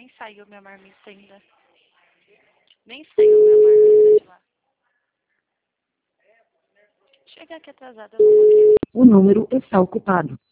saiu minha marmita ainda. Nem saiu minha marmita de lá. Chegar aqui atrasada, eu não vou querer. O número está ocupado.